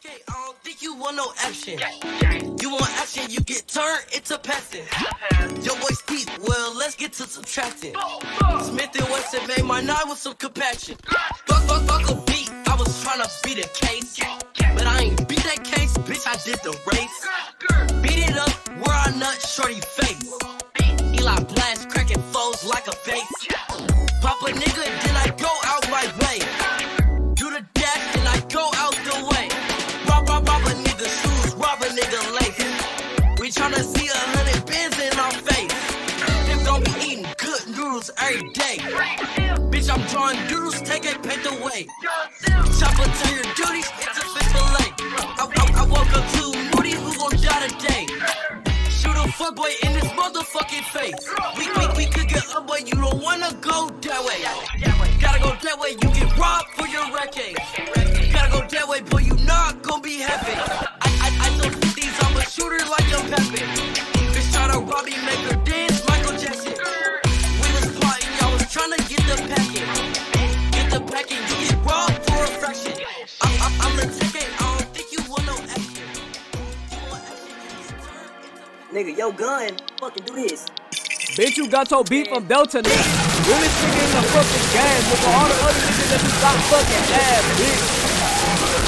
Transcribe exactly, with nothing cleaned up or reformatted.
K, I don't think you want no action. You want action, you get turned into passive. Your boy's deep, well, let's get to subtracting. Smith and Wesson made my night with some compaction. Fuck, fuck, fuck a beat, I was tryna beat a case. But I ain't beat that case, bitch, I did the race. Beat it up where I nut shorty face. Eli blast, cracking foes like a face. Pop a nigga, then I go out my way. Do the dash, then I go out the way. Rob, rob, rob a nigga shoes, rob a nigga lace. We tryna see a hundred bins in our face. Them gon' be eating good noodles every day. Bitch, I'm drawing doodles, take a paint away. Chopper to your duties, it's a fish fillet. I, I, I woke up too moody, who gon' die today? Shoot a fuckboy in his motherfucking face. We, we, we could get up, but you don't wanna go that way. Gotta go that way, you get robbed for your record. Gotta go that way, boy, you not gon' be happy. I, I, I know these, I'm a shooter like your Pepe. Bitch try to rob me, make her dance, Michael Jackson. We was plotting, y'all was tryna get the packet. Get the packet, you get robbed for a fraction. I, I, I'm the ticket, I don't think you want no action. You want action, you get turned into Nigga, yo gun, fucking do this. Bitch, you got your beat from Delta, nigga. Really nigga in the fucking game, but for all the other niggas that you got fucking ass, bitch.